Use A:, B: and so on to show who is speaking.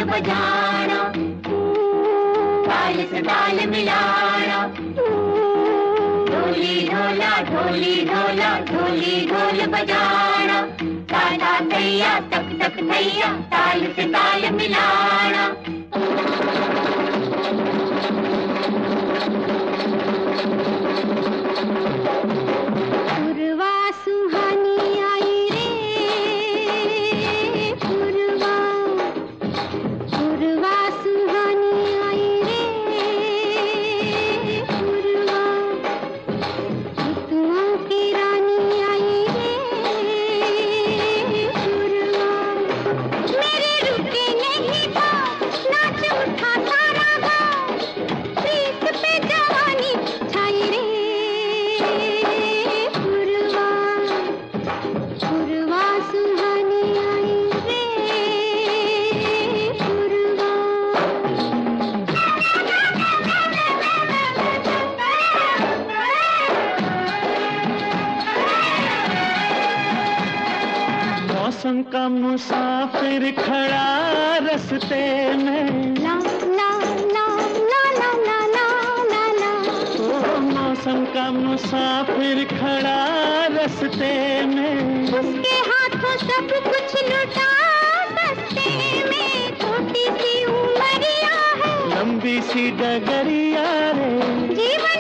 A: बजाना, ताल से ताल मिलाना, ढोली ढोला ढोली ढोला ढोली ढोल बजाना, ताता तैया तक तक तैया ताल से ताल मिलाना।
B: पूर्वा सुहानी आई रे, पूर्वा पूर्वा सुहानी आई रे, पूर्वा ऋतुओं की रानी आई रे, पूर्वा मेरे रुके नहीं पाँव, नाच उठा सारा गाँव, प्रीत पे जवानी छाई रे, पूर्वा पूर्वा सुहानी आई रे, पूर्वा।
C: मौसम का मुसाफिर खड़ा रास्ते में,
B: ला ला ला ला ला ला ला ला ला,
C: ओ मौसम का मुसाफिर खड़ा रास्ते में,
B: उसके हाथों सब कुछ लुटा सस्ते में, छोटी सी उमरिया है
C: लंबी सी डगरिया रे,
B: जीवन